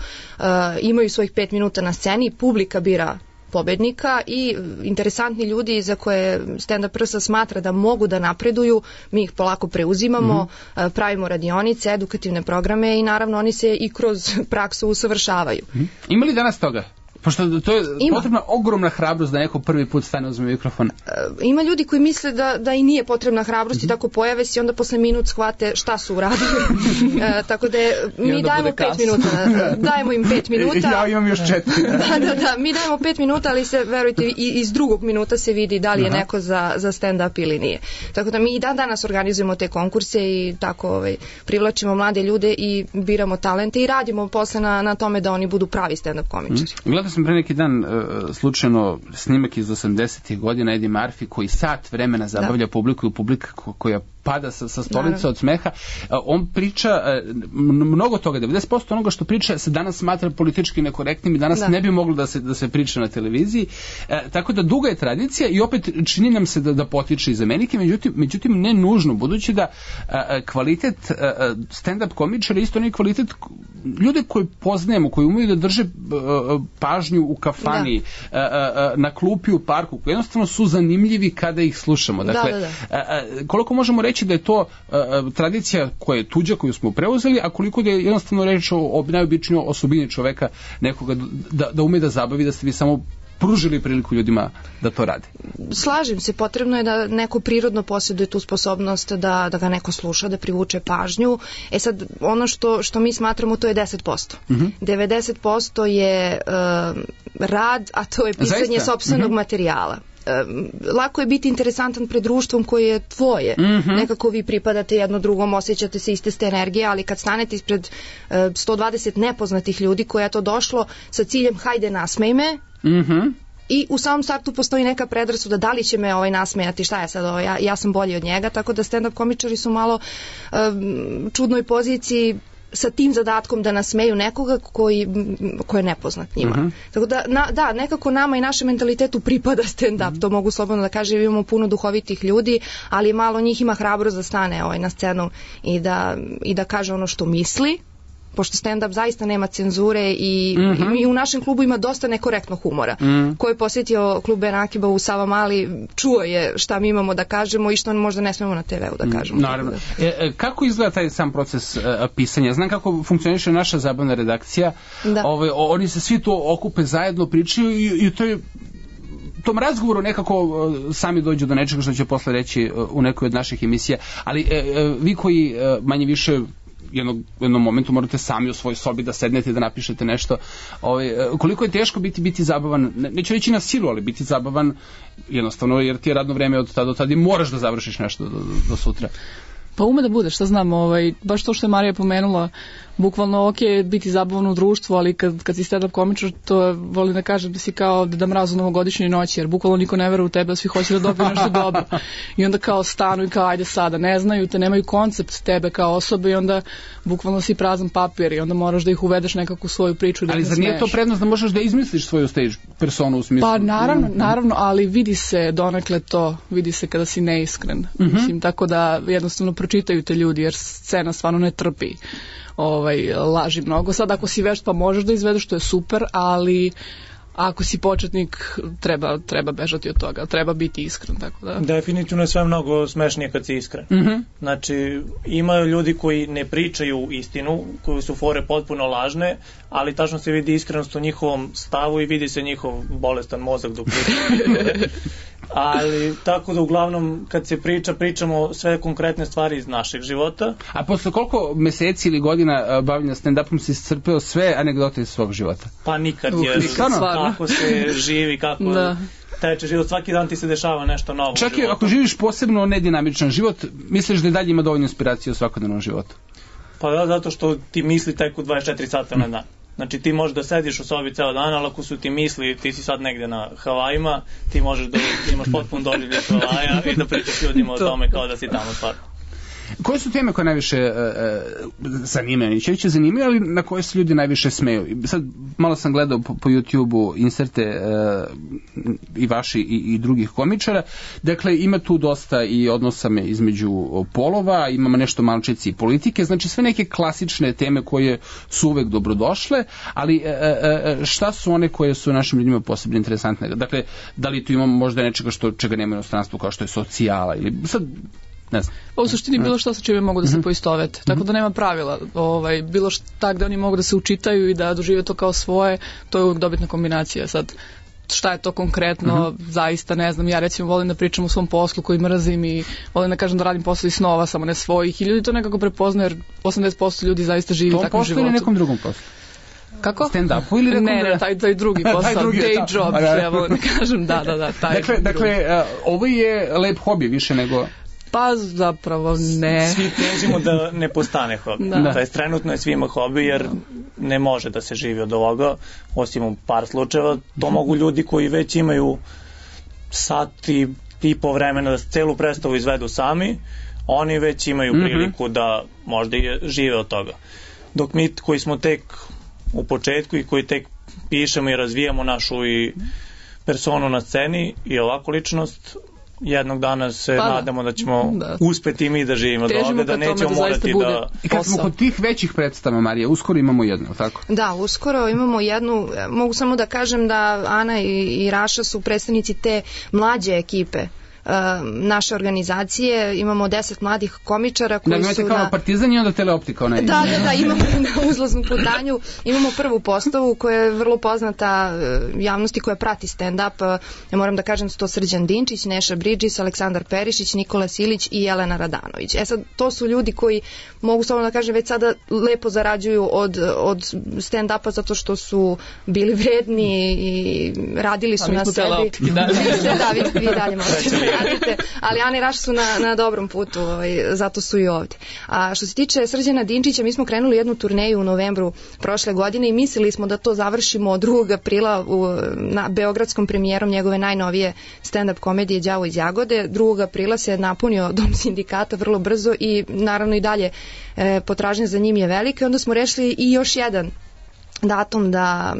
imaju svojih 5 minuta na sceni, publika bira pobednika i interesantni ljudi za koje stand-up RS smatra da mogu da napreduju, mi ih polako preuzimamo, pravimo radionice, edukativne programe i naravno oni se i kroz praksu usavršavaju. Ima li danas toga? Pošto to je potrebna ogromna hrabrost da neko prvi put stane uzme mikrofon. Ima ljudi koji misle da i nije potrebna hrabrost i tako pojave se i onda posle minut shvate šta su uradili. Tako da mi dajemo 5 minuta. Dajemo im 5 minuta. Ja imam još 4. Da, mi dajemo 5 minuta, ali se, verujte, iz drugog minuta se vidi da li je neko za stand-up ili nije. Tako da mi i danas organizujemo te konkurse i tako privlačimo mlade ljude i biramo talente i radimo posle na tome da oni budu pravi stand-up komičari. Gledao sam pre neki dan slučajno snimak iz 80-ih godina Eddie Murphy koji sat vremena zabavlja publiku i publika koja pada sa stolica od smeha. On priča mnogo toga, 90% onoga što priča se danas smatra politički nekorektnim i danas ne bi moglo da se priča na televiziji. Tako da duga je tradicija i opet čini nam se da potiče iz Amerike, međutim ne nužno, budući da kvalitet stand-up komičara isto nije kvalitet ljude koje poznajemo, koji umeju da drže pažnju u kafani, na klupi u parku, koji jednostavno su zanimljivi kada ih slušamo. Dakle, koliko možemo reći da je to tradicija koja je tuđa, koju smo preuzeli, a koliko da je jednostavno reč o najobičnijoj osobini čoveka, nekoga da ume da zabavi, da ste vi samo pružili priliku ljudima da to rade. Slažem se, potrebno je da neko prirodno posjeduje tu sposobnost da ga neko sluša, da privuče pažnju. Sad, ono što mi smatramo, to je 10%. 90% je rad, a to je pisanje sopstvenog materijala. Lako je biti interesantan pred društvom koje je tvoje. Nekako vi pripadate jedno drugom, osjećate se iste ste energije, ali kad stanete ispred 120 nepoznatih ljudi koje je to došlo sa ciljem hajde nasmej me, i u samom startu postoji neka predrasuda da li će me nasmejati, šta je sad ja sam bolji od njega, tako da stand-up komičari su malo čudnoj poziciji sa tim zadatkom da nasmeju nekoga koji je nepoznat njima. Tako da, nekako nama i našem mentalitetu pripada stand-up, to mogu slobodno da kažem, imamo puno duhovitih ljudi, ali malo njih ima hrabrost da stane na scenu i da kaže ono što misli, pošto stand-up zaista nema cenzure i u našem klubu ima dosta nekorektnog humora. Ko je posjetio klub Benakiba u Savamali, čuo je šta mi imamo da kažemo i što možda ne smemo na TV-u da kažemo. Naravno. Kako izgleda taj sam proces pisanja? Znam kako funkcioniše naša zabavna redakcija. Oni se svi to okupe zajedno, pričaju i to je tom razgovoru nekako sami dođu do nečega što će posle reći u nekoj od naših emisija, ali vi koji manje više jednom momentu morate sami u svojoj sobi da sednete i da napišete nešto. Koliko je teško biti zabavan, neću reći na silu, ali biti zabavan jednostavno, jer ti je radno vreme od tada do tada i moraš da završiš nešto do sutra. Pa ume da bude, šta znam, baš to što je Marija pomenula, bukvalno ok biti zabavno u društvu, ali kad si stand-up komičar, to volim da kažem da si kao da mraz u novogodišnjoj noći, jer bukvalno niko ne veruje u tebe, svi hoće da dobiju nešto dobro. I onda kao stanu i kao ajde sada, ne znaju te, nemaju koncept tebe kao osobe i onda bukvalno si prazan papir i onda moraš da ih uvedeš nekako u svoju priču. Da ali zar nije to prednost da možeš da izmisliš svoju stage personu u smislu? Pa naravno, ali vidi se donekle to, vidi se kada si neiskren. Mislim, tako da jednostavno pročitaju te ljudi, jer scena stvarno ne trpi laži mnogo. Sad ako si vešt pa možeš da izvedeš, to je super, ali ako si početnik treba bežati od toga, treba biti iskren, tako da. Definitivno je sve mnogo smešnije kad si iskren. Znači, imaju ljudi koji ne pričaju istinu, koji su fore potpuno lažne, ali tačno se vidi iskrenost u njihovom stavu i vidi se njihov bolestan mozak dok pričaju. Ali tako da uglavnom kad se pričamo sve konkretne stvari iz našeg života. A posle koliko meseci ili godina bavljenja stand-upom si iscrpeo sve anegdote iz svog života? Pa nikad, jer kako se živi, kako teče život, svaki dan ti se dešava nešto novo. Čak i ako živiš posebno nedinamičan život, misliš da i dalje ima dovoljno inspiracije u svakodnevnom životu? Pa da, zato što ti misli teku 24 sata na dan. Znači ti možeš da sediš u sobi ceo dan, ali ako su ti misli, ti si sad negde na Havajima, ti možeš da imaš potpuno doživlje Havaja i da pričaš ljudima o tome kao da si tamo stvarno. Koje su teme koje najviše zanimaju? Neće više zanimaju, ali na koje se ljudi najviše smeju? Sad malo sam gledao po YouTube-u inserte i vaši i drugih komičara. Dakle, ima tu dosta i odnosa između polova, imamo nešto malčici i politike, znači sve neke klasične teme koje su uvek dobrodošle, ali šta su one koje su našim ljudima posebno interesantne? Dakle, da li tu imamo možda nečega čega nema u inostranstvu, kao što je socijala ili sad ne znam. U suštini bilo što sa čime mogu da se poistovete, tako da nema pravila. Bilo šta gde oni mogu da se učitaju i da dožive to kao svoje, to je uvijek dobitna kombinacija. Sad, šta je to konkretno, zaista ne znam. Ja recimo volim da pričam o svom poslu koji mrzim i volim da kažem da radim posao iz snova, samo ne svojih, i ljudi to nekako prepoznaju, jer 80% ljudi zaista živi takvim životom. To poslu ili nekom drugom poslu? Kako? Stand-upu ili nekom Ne, taj drugi posao, day job, ja volim da kažem, da. Dakle, ovo je lep hobi više nego... Pa zapravo ne. Svi težimo da ne postane hobi. To je trenutno je svima hobi, jer ne može da se živi od ovoga, osim u par slučajeva. To mogu ljudi koji već imaju sat i po vremena da celu predstavu izvedu sami, oni već imaju priliku da možda i žive od toga. Dok mi koji smo tek u početku i koji tek pišemo i razvijamo našu i personu na sceni i ovako ličnost, jednog dana se nadamo da ćemo uspeti mi da živimo od ovoga, da nećemo morati da... I kad smo kod tih većih predstava, Marija, uskoro imamo jednu, tako? Da, uskoro imamo jednu, mogu samo da kažem da Ana i Raša su predstavnici te mlađe ekipe naše organizacije, imamo 10 mladih komičara koji su kao Partizan i onda Teleoptika. Da, imamo na uzlaznu putanju, imamo prvu postavu koja je vrlo poznata javnosti koja prati stand-up. Ja moram da kažem, to Srđan Dinčić, Neša Bridžis, Aleksandar Perišić, Nikola Silić i Jelena Radanović. Sad, to su ljudi koji, mogu samo da kažem, već sada lepo zarađuju od stand-upa zato što su bili vredni i radili su na sebi. Da, vi dalje možete radite, ali Ana i Raša su na dobrom putu, zato su i ovdje. A što se tiče Srđana Dinčića, mi smo krenuli jednu turneju u novembru prošle godine i mislili smo da to završimo 2. aprila na beogradskom premijerom njegove najnovije stand-up komedije Đavo iz Jagode. 2. aprila se napunio Dom sindikata vrlo brzo i naravno i dalje potražnja za njim je velika. Onda smo rešili i još jedan datum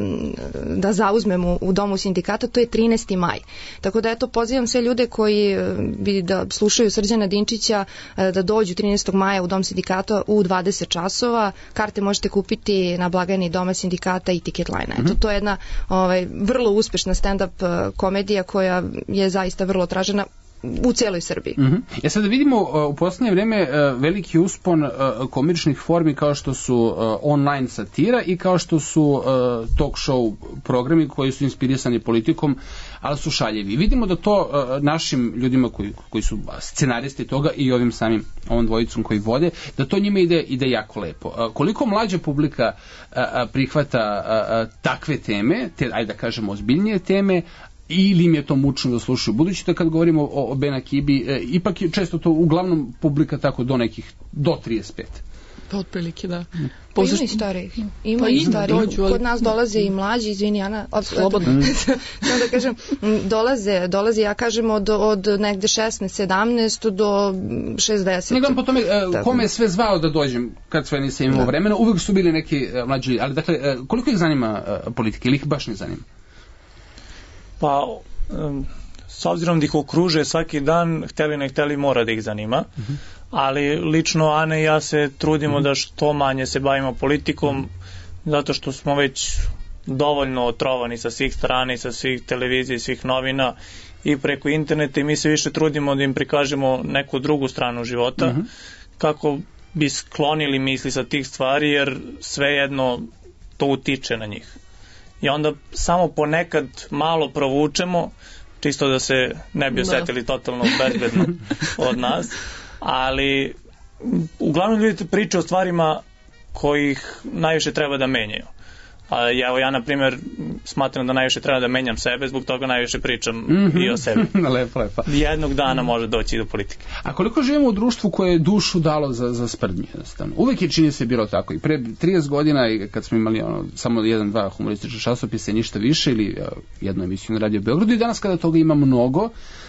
da zauzmemo u Domu sindikata, to je 13. maj. Tako da pozivam sve ljude koji bi da slušaju Srđana Dinčića da dođu 13. maja u Dom sindikata u 20 časova. Karte možete kupiti na blagajni Doma sindikata i Ticketline. To je jedna vrlo uspešna stand-up komedija koja je zaista vrlo tražena. u celoj Srbiji. Sad da vidimo u poslednje vreme veliki uspon komičnih formi kao što su online satira i kao što su talk show programi koji su inspirisani politikom, ali su šaljevi. Vidimo da to našim ljudima koji su scenaristi toga i ovom dvojicom koji vode, da to njima ide jako lepo. Koliko mlađa publika prihvata takve teme, ajde da kažemo ozbiljnije teme, ili im je to mučno da slušaju? Budući da kad govorimo o Ben Akibi, ipak je često to uglavnom publika tako do 35. Pa otprilike, da. Ima i starih. Ima i starih. Kod nas dolaze i mlađi, izvini Ana, slobodno. Samo da kažem, dolaze, ja kažem, od negde 16-17 do 60. Ne gledam po tome kome je sve zvao da dođem kad sve nisam imao vremena, uvek su bili neki mlađi, ali dakle, koliko ih zanima politika ili ih baš ne zanima? Pa, s obzirom da ih okruže svaki dan, hteli ne hteli, mora da ih zanima. Ali lično Ana i ja se trudimo da što manje se bavimo politikom, zato što smo već dovoljno otrovani sa svih strana i sa svih televizija i svih novina i preko interneta, i mi se više trudimo da im prikažemo neku drugu stranu života, kako bi sklonili misli sa tih stvari, jer svejedno to utiče na njih. I onda samo ponekad malo provučemo, čisto da se ne bi osetili totalno bezbedno od nas, ali uglavnom ljudi pričaju o stvarima kojih najviše treba da menjaju. Evo ja, na primjer, smatram da najviše treba da menjam sebe, zbog toga najviše pričam i o sebi. Lepo. Jednog dana može doći do politike. A koliko živimo u društvu koje je dušu dalo za sprdnju, jednostavno? Uvek je, čini se, bilo tako. I pre 30 godina, kad smo imali samo 1-2 humoristične časopise, ništa više, ili jednu emisiju na Radio Beogradu, i danas kada toga ima mnogo,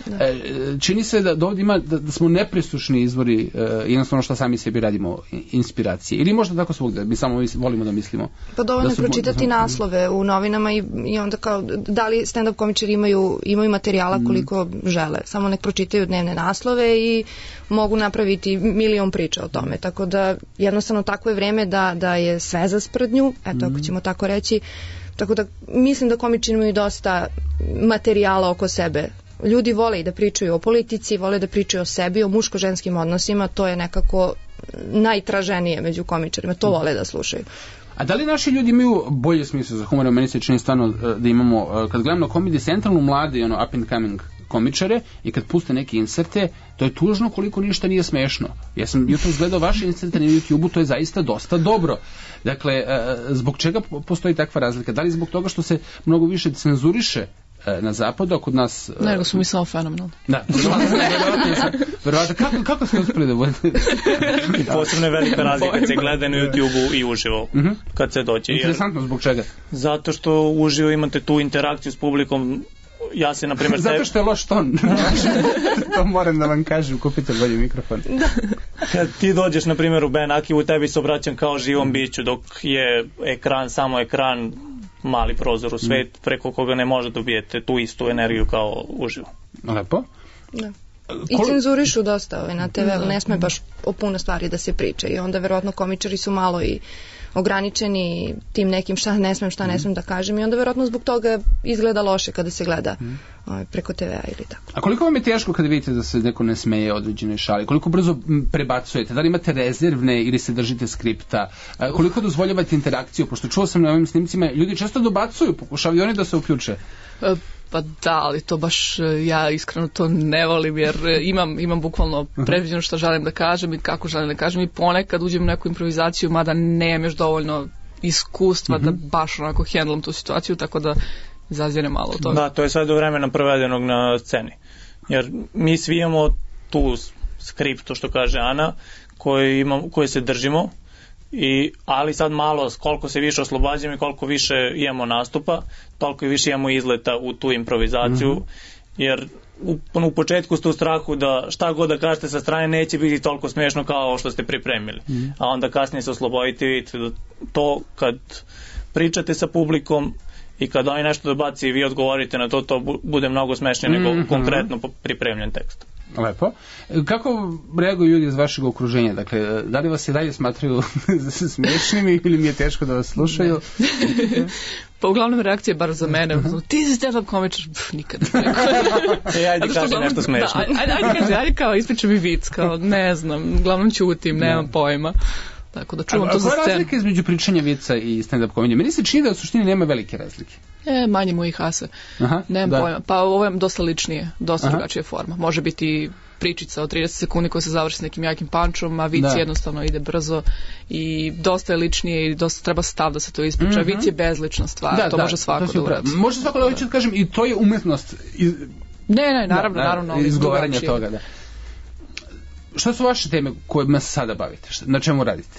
čini se da ovdje ima, da smo nepresušni izvori, jednostavno što sami sebi radimo, inspiracije. Ili možda tako svugde, mi samo volimo da mislimo. Pa dovoljno pročitati naslove u novinama i onda kao, da li stand-up komičari imaju materijala koliko žele. Samo nek pročitaju dnevne naslove i mogu napraviti milion priča o tome. Tako da jednostavno tako je vreme da je sve za sprdnju, eto ako ćemo tako reći. Tako da mislim da komičari imaju dosta materijala oko sebe. Ljudi vole i da pričaju o politici, vole da pričaju o sebi, o muško-ženskim odnosima, to je nekako najtraženije među komičarima, to vole da slušaju. A da li naši ljudi imaju bolje smisla za humor? Meni se čini stvarno da imamo, kad gledam na Comedy Centralu, mlade, up and coming komičare, i kad puste neke inserte, to je tužno koliko ništa nije smešno. Ja sam jutros gledao vaše inserte na YouTube-u, to je zaista dosta dobro. Dakle, zbog čega postoji takva razlika? Da li zbog toga što se mnogo više cenzuriše na zapadu, a kod nas... Nego smo mi samo fenomenalni. Da, verovatno. Kako ste uspeli da budete? Posebno je velika razlika kad se gleda na YouTube-u i uživo, kad se dođe. Interesantno, zbog čega? Zato što uživo imate tu interakciju s publikom. Ja se, na primjer... Zato što je loš ton. To moram da vam kažem, kupite bolji mikrofon. Kad ti dođeš, na primjer, u Ben Akivu, tebi se obraćam kao živom biću, dok je ekran, samo ekran, mali prozor u svet, preko koga ne može dobijete tu istu energiju kao uživo. Lepo. Da. I cenzurišu dosta na TV, ne sme baš o puno stvari da se priča, i onda verovatno komičari su malo i ograničeni tim nekim šta ne smem da kažem, i onda verovatno zbog toga izgleda loše kada se gleda preko TV-a ili tako. A koliko vam je teško kada vidite da se neko ne smeje određenoj šali? Koliko brzo prebacujete? Da li imate rezervne ili se držite skripta? Koliko dozvoljavate interakciju? Pošto čuo sam na ovim snimcima, ljudi često dobacuju, pokušavaju oni da se uključe. Pa da, ali to baš ja iskreno to ne volim, jer imam bukvalno predviđeno što želim da kažem i kako želim da kažem, i ponekad uđem u neku improvizaciju, mada nemam još dovoljno iskustva da baš onako hendlam tu situaciju, tako da zazirem malo od toga. Da, to je sve do vremena provedenog na sceni. Jer mi svi imamo tu skriptu, što kaže Ana, koje se držimo, ali sad malo, koliko se više oslobađamo i koliko više imamo nastupa, toliko i više imamo izleta u tu improvizaciju, jer u početku ste u strahu da šta god da kažete sa strane neće biti toliko smiješno kao ovo što ste pripremili, a onda kasnije se oslobodite i vidite da to kad pričate sa publikom i kad oni nešto dobaci i vi odgovorite na to bude mnogo smešnije nego konkretno pripremljen tekst. Lepo. Kako reaguju ljudi iz vašeg okruženja? Dakle, da li vas i dalje smatraju smiješnim ili mi je teško da vas slušaju? Pa uglavnom reakcija bar za mene, ti si stand-up komičar, nikad ne rekao. Ajde kaži nešto smešno. Ajde kao ispričam mi vic, kao ne znam, uglavnom ćutim, nemam pojma. Tako da čuvam to za scenu. A koja je razlika između pričanja vica i stand-up komedije? Meni se čini da u suštini nema velike razlike. Manje mojih hase. Nemam pojma. Pa ovo je dosta ličnije, dosta drugačija forma. Može biti pričica od 30 sekundi koja se završi s nekim jakim pančom, a vic jednostavno ide brzo i dosta je ličnije i dosta treba stav da se to ispriča. Vic je bezlična stvar, to može svako da uradi. Može svako da hoće da kažem i to je umetnost. Ne, naravno. Izgovaranje toga, da. Šta su vaše teme kojima se sada bavite? Na čemu radite?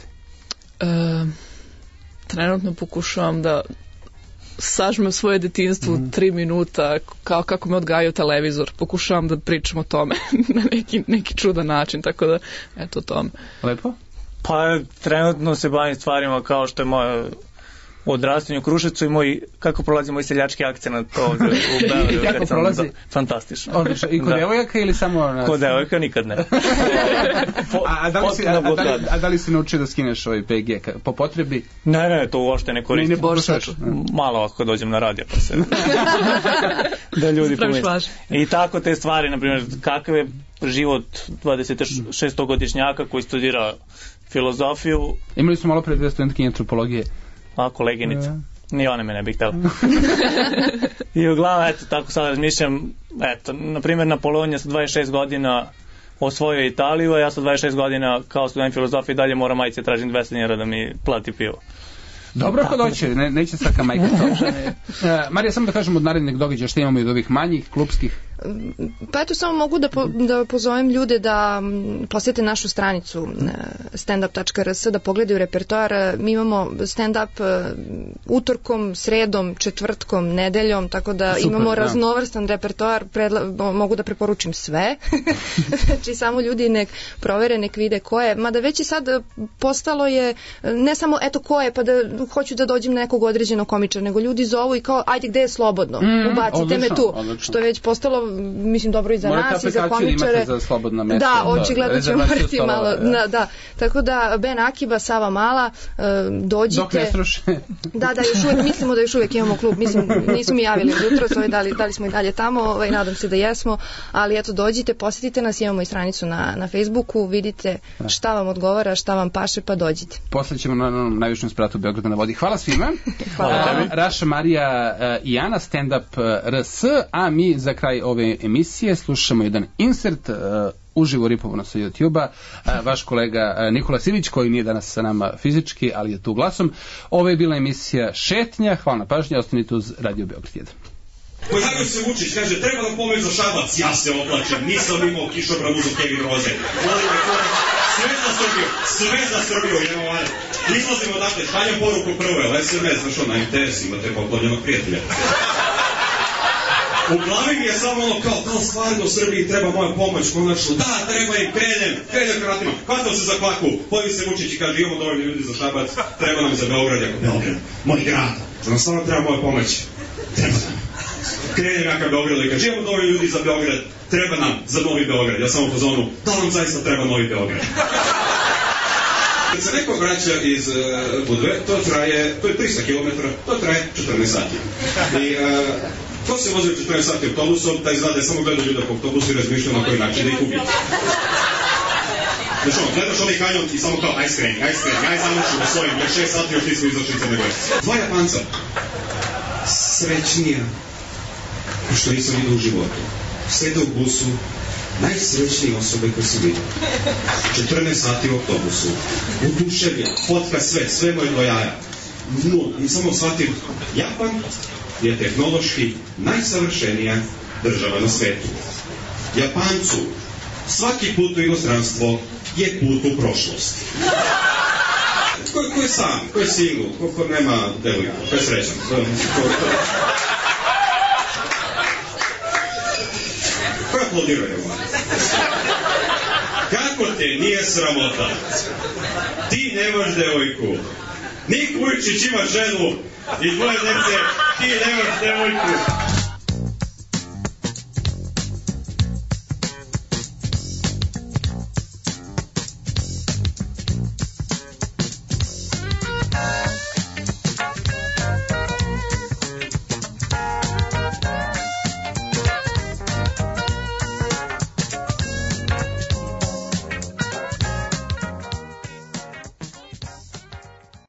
Trenutno pokušavam da sažmem svoje detinjstvo u 3 minuta, kao kako me odgajao televizor. Pokušavam da pričam o tome na neki čudan način, tako da, eto o tome. Lepo? Pa, trenutno se bavim stvarima kao što je moje odrastanje u Kruševcu i kako prolazi moj seljački akcent to ovdje u Beogradu. Kako prolazi? Fantastično. Odlično. I kod devojaka ili samo... Kod devojaka nikad ne. A da li si naučio da skineš ovaj PG po potrebi? Ne, to uopšte ne koristim. Malo ako dođem na radio pa se... da ljudi pomisli. I tako te stvari, na primjer, kakav je život 26-godišnjaka koji studira filozofiju. Imali smo malo pre 2 studentkinje antropologije. A koleginica. Ni one me ne bih htjela. I uglavnom, eto, tako sad razmišljam, eto, na primjer, Napoleon je sa 26 godina osvojio Italiju, a ja sa 26 godina kao student filozofije dalje moram majice tražim 200 dinara da mi plati pivo. Dobro kod hoće, neće svaka majka to. Marija, samo da kažem od narednih događaja što imamo i od ovih manjih, klubskih. Pa eto, samo mogu da pozovem ljude da posjete našu stranicu standup.rs, da pogledaju repertoar. Mi imamo stand-up utorkom, sredom, četvrtkom, nedeljom, tako da imamo raznovrstan repertoar. Mogu da preporučim sve. Znači, samo ljudi nek provere, nek vide ko je. Mada već i sad postalo je, ne samo eto ko je, pa da hoću da dođem na nekog određenog komičara, nego ljudi zovu i kao, ajde, gde je slobodno? Ubacite me tu. Što je već postalo, mislim, dobro i za nas i za komičare. Za slobodna mesta. Da, očigledno ćemo morati malo. Da. Tako da, Ben Akiba, Sava Mala, dođite. Dok ne sruše. Da, još uvek, mislimo da još uvek imamo klub. Mislim, nisu mi javili jutros, da li smo i dalje tamo, nadam se da jesmo, ali eto, dođite, posjetite nas, imamo i stranicu na Facebooku, vidite šta vam odgovara, šta vam paše, pa dođite. Posle ćemo na najvišem spratu Beograda na vodi. Hvala svima. Hvala. Raša, Marija i Ana, stand-up RS, a mi za kraj ove emisije slušamo jedan insert uživo ripovano sa YouTube-a, vaš kolega Nikola Silić, koji nije danas sa nama fizički, ali je tu glasom. Ovo je bila emisija Šetnja. Hvala na pažnji, ostanite uz Radio Beograd 1. Pojavio se Vučić, kaže, treba nam pomoć za Šabac. Ja se oplačem, nisam imao kišobran uz Kevin Roze. Sve za Srbiju, idemo vanje. Izlazimo dakle, šaljem poruku prvo, SMS, znaš na MTS, imate poklonjenog prijatelja. U glavi mi je samo ono kao stvarno u Srbiji treba moja pomoć, konačno, da, treba im, krenjem kratima, hvatam se za kvaku, pojavi se Vučić i kaže, imamo dovoljno ljudi za Šabac, treba nam za Beograd, jako Beograd, moj grad, nam stvarno treba moja pomoć, treba nam. Krenjem ja ka Beogradu i kaže, imamo dovoljno ljudi za Beograd, treba nam za Novi Beograd, ja samo po zonu, da nam zaista treba Novi Beograd. Kad se neko vraća iz Budve, to je 300 km, to traje 14 sati. I ko se vozi 14 sati autobusom, taj zna da je samo gledao ljuda po autobusu i razmišljao na koji način da ih ubiti. Znači gledaš onaj kanjon i samo kao, aj skreni, aj zamoču na svojim, jer 6 sati još nismo izašli Crne Gore. 2 Japanca, srećnija, što nisam vidio u životu, sede u busu, najsrećnije osobe koje sam vidio. 14 sati u autobusu, uduševljen, fotka sve mu je do jaja. I samo shvatim, Japan je tehnološki najsavršenija država na svetu. Japancu svaki put u inostranstvo je put u prošlost. Ko je sam, ko je single, ko nema devojku, ko je srećan. Ko je aplaudirao je ovo? Kako te nije sramota? Ti nemaš devojku. Nik Vujčić ima ženu i 2 dece, ti nemaš devojku.